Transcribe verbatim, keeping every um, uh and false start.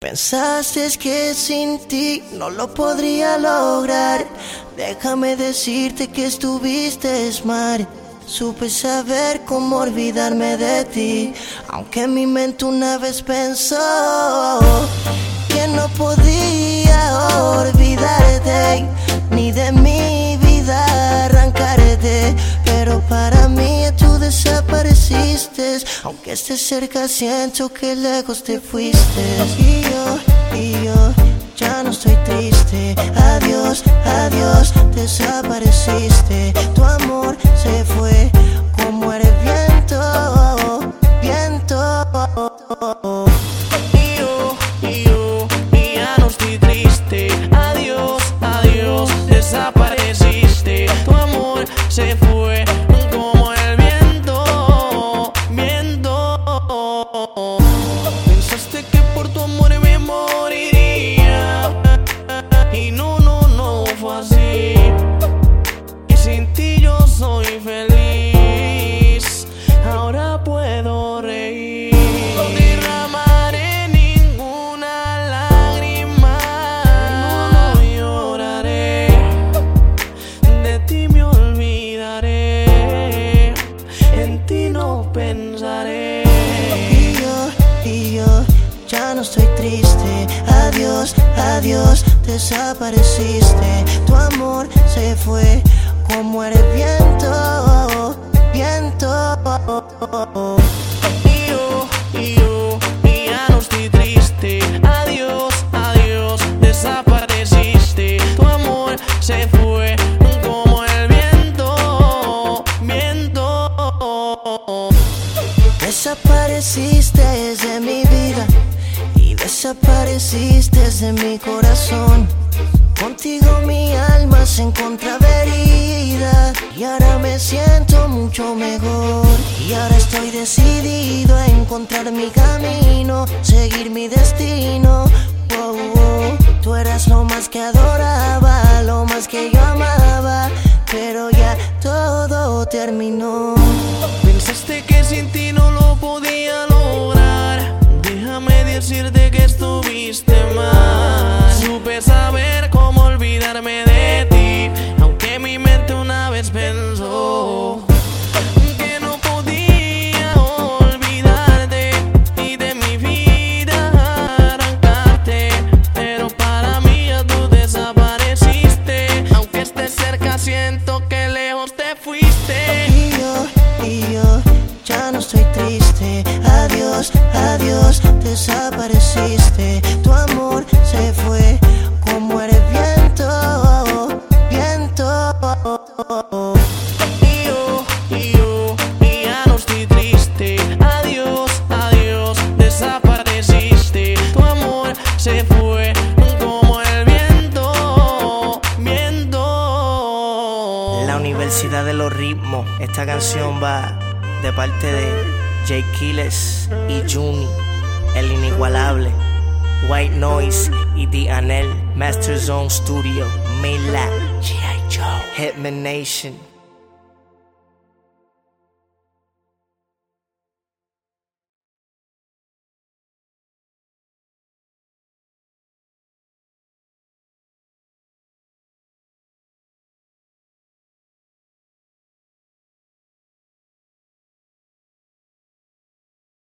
Pensaste que sin ti no lo podría lograr. Déjame decirte que estuviste mal. Supe saber cómo olvidarme de ti, aunque mi mente una vez pensó que no podía olvidarte, ni de mi vida arrancarte. Pero para mí tú desapareciste, aunque estés cerca siento que lejos te fuiste. Y yo, y yo ya no estoy triste. Adiós, adiós, desapareciste. Tu amor se fue como el viento, viento. Y yo, y yo, y ya no estoy triste. Adiós, adiós, desapareciste. Tu amor se fue como el viento, viento. Pensaste que por tu amor me moriría, y no, no, no fue así. Y sin ti yo soy feliz. Ahora puedo reír. No derramaré ninguna lágrima, no lloraré. De ti me olvidaré, en ti no pensaré. Y yo, y yo ya no estoy triste. Adiós, adiós, desapareciste. Tu amor se fue como el viento, viento. Y yo, y yo, y ya no estoy triste. Adiós, adiós, desapareciste. Tu amor se fue como el viento, viento. Desapareciste de mi vida y desapareciste de mi corazón. Contigo mi alma se encontraba herida y ahora me siento mucho mejor. Y ahora estoy decidido a encontrar mi camino, seguir mi destino. Oh, oh. Tú eras lo más que adoraba, lo más que yo amaba, pero ya todo terminó. Pensaste que sin ti no lo podía lograr. Déjame decirte que estuviste mal. Supe saber cómo olvidarme de ti, aunque mi mente una vez pensó que no podía olvidarte y de mi vida arrancarte. Pero para mí ya tú desapareciste, aunque estés cerca siento que lejos te fuiste. Y yo, y yo ya no estoy triste. Adiós, adiós, desapareciste. Tu amor se fue como el viento, viento. Y yo, y yo, y ya no estoy triste. Adiós, adiós, desapareciste. Tu amor se fue como el viento, viento. La Universidad de los Ritmos. Esta canción va de parte de Jay Quiles y Juni, el inigualable White Noise y D Anel, Master Zone Studio, Mila, G I Joe, Hitman Nation.